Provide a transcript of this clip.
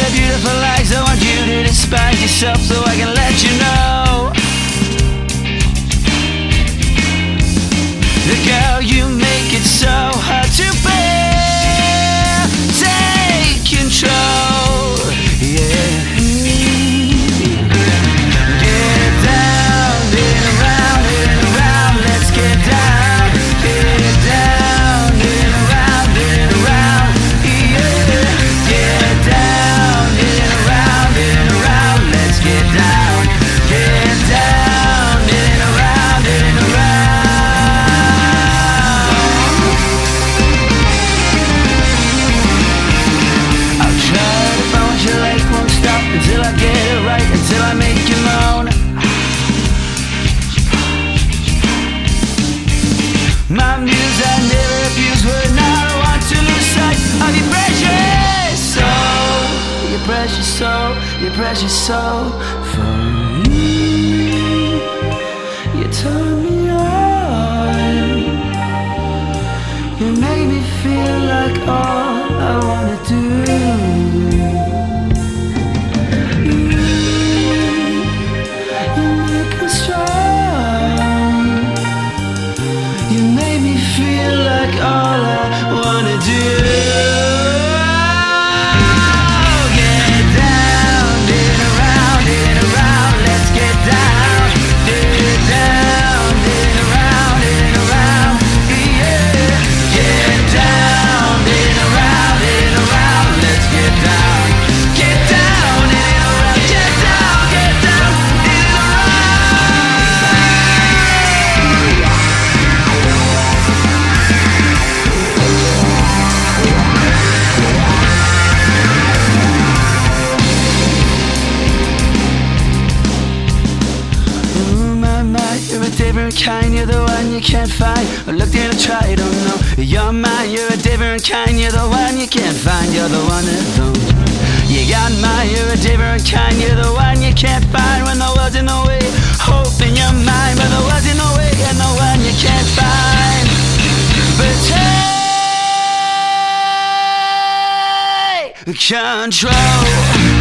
your beautiful eyes. I want you to despise yourself so I can let you know. The girl, you make it so hard to bear. Take control, yeah. Get down, get around, let's get down. Get down, get around, yeah. Get down, get around, let's get down. Get down, get around, I'll try to phone your leg, won't stop until I get it right, until I make you moan. My muse, I never abuse, but now I want to lose sight of your precious soul. Your precious soul, your precious soul. For you, you turn me on. You make me feel like all I wanna do. You make me strong. You make me feel like all I wanna do. Get down, get around, let's get down. Get down, get around, yeah. Get down, get around, let's get down. Get down, get around, get down, get down, get You're a different kind, you're the one you can't find. I looked and I tried, don't know. You're mine, you're a different kind, you're the one you can't find. You're the one that don't. You got mine, you're a different kind, you're the one you can't find. When there wasn't no way, hope in your mind, but there wasn't no way, and no one you can't find. But take control.